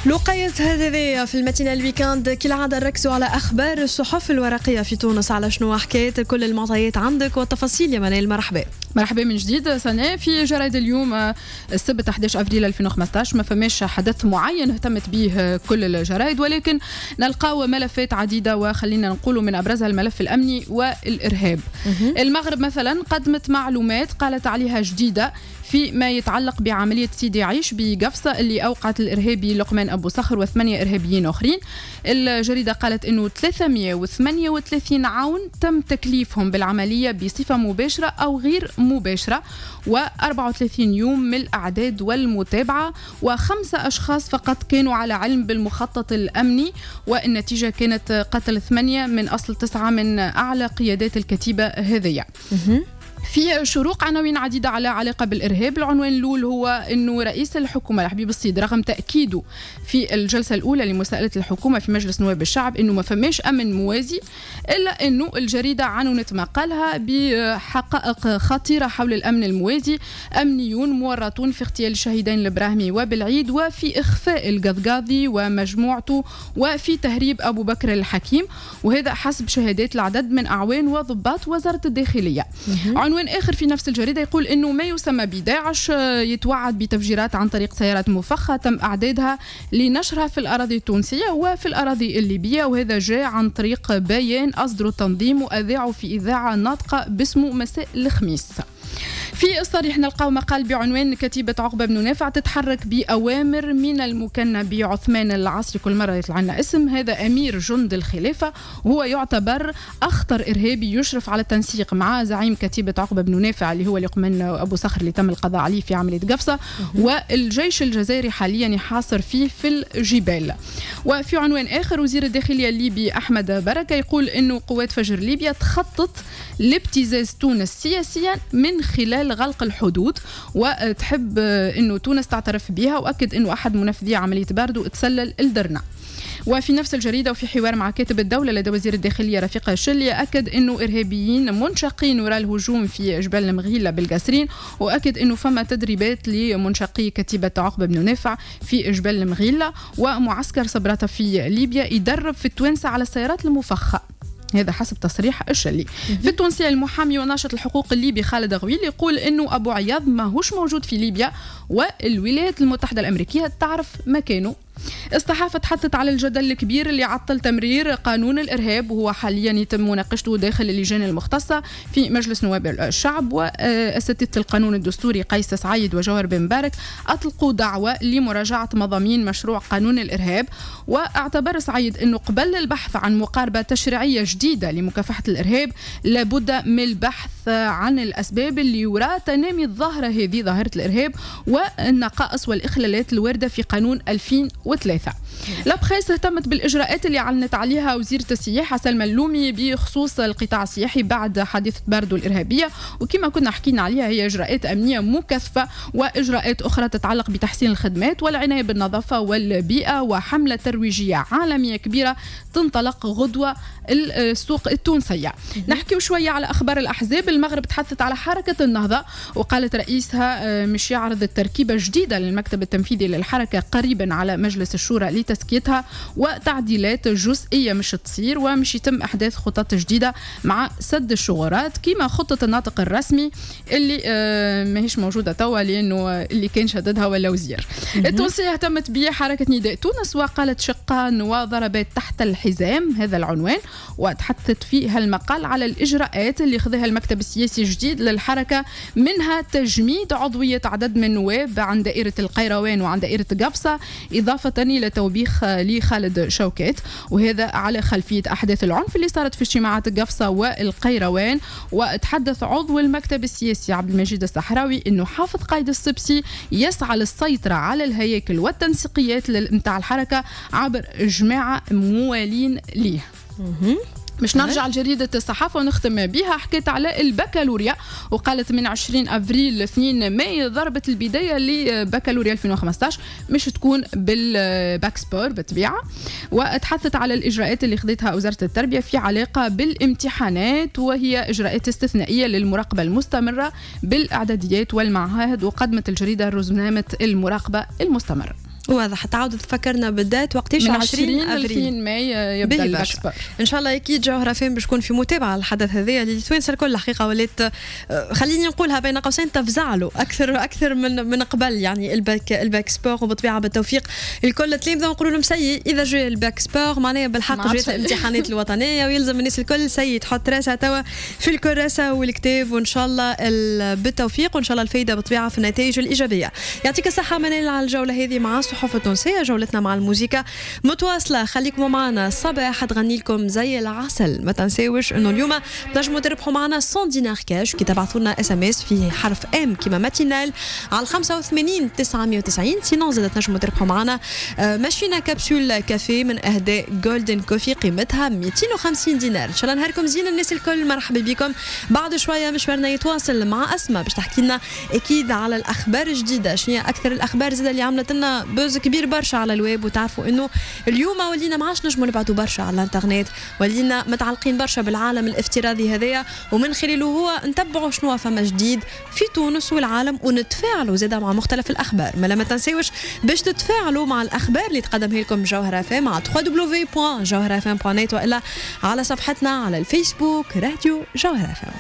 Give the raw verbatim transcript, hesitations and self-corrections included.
لقية هذه في المتين الويكاند كالعادة نركزوا على أخبار الصحف الورقية في تونس. على شنو حكاية؟ كل المعطيات عندك والتفاصيل يا منال. مرحبا مرحبا من جديد سنة. في جرائد اليوم السبت أحد عشر أفريل ألفين وخمسة عشر ما فماش حدث معين اهتمت به كل الجرائد، ولكن نلقاو ملفات عديدة وخلينا نقولوا من أبرزها الملف الأمني والإرهاب. المغرب مثلا قدمت معلومات قالت عليها جديدة فيما يتعلق بعملية سيدي عيش بقفصة اللي أوقعت الإرهابي لقمان أبو صخر وثمانية إرهابيين آخرين. الجريدة قالت أنه ثلاثمئة وثمانية وثلاثين عون تم تكليفهم بالعملية بصفة مباشرة أو غير مباشرة، وأربعة وثلاثين يوم من الأعداد والمتابعة، وخمسة أشخاص فقط كانوا على علم بالمخطط الأمني، والنتيجة كانت قتل ثمانية من أصل تسعة من أعلى قيادات الكتيبة هذية. في شروق عناوين عديدة على علاقة بالإرهاب. العنوان الأول هو أنه رئيس الحكومة الحبيب الصيد رغم تأكيده في الجلسة الأولى لمساءلة الحكومة في مجلس نواب الشعب أنه ما فماش أمن موازي، إلا أنه الجريدة عنونت مقالها بحقائق خطيرة حول الأمن الموازي. أمنيون مورطون في اغتيال الشهيدين البراهمي وبالعيد، وفي إخفاء القذقاذي ومجموعته، وفي تهريب أبو بكر الحكيم، وهذا حسب شهادات العدد من أعوان وضباط وزارة الداخلية. عنوان آخر في نفس الجريدة يقول إنه ما يسمى بداعش يتوعد بتفجيرات عن طريق سيارات مفخة تم إعدادها لنشرها في الأراضي التونسية وفي الأراضي الليبية، وهذا جاء عن طريق بيان أصدر التنظيم وأذاعه في إذاعة ناطقة باسمه مساء الخميس. في الصريح نلقاو مقال بعنوان كتيبة عقبة بن نافع تتحرك بأوامر من المكنى بعثمان العصري. كل مرة يطلع لنا اسم. هذا أمير جند الخلافة، وهو يعتبر أخطر إرهابي يشرف على التنسيق مع زعيم كتيبة عقبة بن نافع اللي هو لقمان أبو صخر اللي تم القضاء عليه في عملية قفصة، والجيش الجزائري حاليا يحاصر فيه في الجبال. وفي عنوان آخر وزير الداخلية الليبي أحمد بركة يقول إنه قوات فجر ليبيا تخطط لابتزاز تونس سياسيا من خلال غلق الحدود، وتحب انه تونس تعترف بها، واكد انه احد منفذي عمليه باردو تسلل الدرنا. وفي نفس الجريدة وفي حوار مع كاتب الدولة لدى وزير الداخلية رفيق الشلي أكد أنه إرهابيين منشقين وراء الهجوم في جبال المغيلة بالقاسرين، وأكد أنه فما تدريبات لمنشقي كتيبة عقبة بن نافع في جبال المغيلة، ومعسكر صبراتة في ليبيا يدرب في التوانسة على السيارات المفخة. هذا حسب تصريح الشلي. في التونسية المحامي وناشط الحقوق الليبي خالد غويل يقول انه ابو عياض ما هوش موجود في ليبيا، والولايات المتحدة الامريكية تعرف مكانه. الصحافة تحدثت على الجدل الكبير اللي عطل تمرير قانون الإرهاب، وهو حاليا يتم مناقشته داخل اللجان المختصة في مجلس نواب الشعب. وأساتذة القانون الدستوري قيس سعيد وجوهر بن مبارك أطلقوا دعوة لمراجعة مضامين مشروع قانون الإرهاب، واعتبر سعيد أنه قبل البحث عن مقاربة تشريعية جديدة لمكافحة الإرهاب لابد من البحث عن الأسباب اللي وراء تنامي الظاهرة هذه، ظاهرة الإرهاب، والنقائص والإخلالات الواردة في قانون ألفين وثلاثة. لابخيس اهتمت بالإجراءات اللي أعلنت عليها وزيرة السياحة سلمى اللومي بخصوص القطاع السياحي بعد حادثة باردو الإرهابية، وكما كنا حكينا عليها هي إجراءات أمنية مكثفة وإجراءات أخرى تتعلق بتحسين الخدمات والعناية بالنظافة والبيئة، وحملة ترويجية عالمية كبيرة تنطلق غدوة السوق التونسية. نحكي شوية على أخبار الأحزاب. المغرب تحدثت على حركة النهضة وقالت رئيسها مش يعرض التركيبة جديدة للمكتب التنفيذي للحركة قريبا على مجلس الشورى لتزكيتها، وتعديلات جزئية مش تصير، ومش يتم أحداث خطط جديدة مع سد الشغرات كما خطة الناطق الرسمي اللي ما هيش موجودة توا لأنه اللي كان شددها ولا وزير. التونسية اهتمت بحركة نداء تونس وقالت شقان وضربات تحت الحزام، هذا العنوان، وتحدثت فيها المقال على الإجراءات اللي خذها المكتب السياسي الجديد للحركة، منها تجميد عضوية عدد من النواب عن دائرة القيروان وعن دائرة قفصة، إضافة إلى توبيخ لخالد شوكات، وهذا على خلفية أحداث العنف اللي صارت في اجتماعات قفصة والقيروان. وتحدث عضو المكتب السياسي عبد المجيد الصحراوي إنه حافظ قايد السبسي يسعى للسيطرة على الهياكل والتنسيقيات متاع الحركة عبر جماعة موالين ليه. مش نرجع لجريدة الصحافة ونختم بها. حكيت على البكالوريا وقالت من عشرين أفريل اثنين ماي ضربت البداية لبكالوريا ألفين وخمسة عشر مش تكون بالباكسبور بالطبيعة. وتحدثت على الإجراءات اللي خذتها وزارة التربية في علاقة بالامتحانات، وهي إجراءات استثنائية للمراقبة المستمرة بالإعداديات والمعاهد، وقدمت الجريدة رزنامة المراقبة المستمرة. واضح. تعاود تفكرنا بالذات وقتاش؟ من عشرين افريل افريل ماي يبدا الباكسبور ان شاء الله. اكيد جوهره فين باش تكون في متابعه الحدث هذا اللي توانسه الكل الحقيقه ولات خليني نقولها بين قوسين تفزع له اكثر اكثر من من قبل. يعني الباك الباك سبور وبطبيعه بالتوفيق الكل تلامذه نقولوا لهم سيء اذا جاء الباك سبور معناها بالحق جات الامتحانات الوطنيه ويلزم الناس الكل سيء تحط راسها توا في الكراسه والكتاب وان شاء الله بالتوفيق وان شاء الله الفايده بالطبيعه في النتائج الايجابيه. يعطيك الصحه منال على الجوله هذه مع الصحف التونسيه. جولتنا مع الموسيقى متواصله، خليكم معنا. صباح تغني لكم زي العسل. ما تنساوش انه اليوم تنجموا تربحوا معنا مية دينار كاش كي تبعثوا لنا اس ام اس في حرف ام كيما ماتينال على خمسة وثمانين تسعمية وتسعين. سينون زاد تنجموا تربحوا معنا ماشينه كبسول كافيه من اهداء جولدن كوفي قيمتها مئتين وخمسين دينار. ان شاء الله نهاركم زين الناس الكل. مرحبا بكم. بعد شويه مشوارنا يتواصل مع اسماء باش تحكي لنا اكيد على الاخبار الجديده. شنو هي اكثر الاخبار زاد اللي عملت لنا بوز كبير برشا على الويب. وتعرفوا انه اليوم ولينا ما عادش نجموا نبعثوا برشا على الانترنت، ولينا متعلقين برشا بالعالم الافتراضي هذايا ومن خلاله هو نتبعوا شنو فما جديد في تونس والعالم ونتفاعلوا زاده مع مختلف الاخبار. ما ما تنساوش باش تتفاعلوا مع الاخبار اللي تقدمها لكم جوهره فام على دبليو دبليو دبليو دوت جوهره فام دوت نت والا على صفحتنا على الفيسبوك راديو جوهره فام.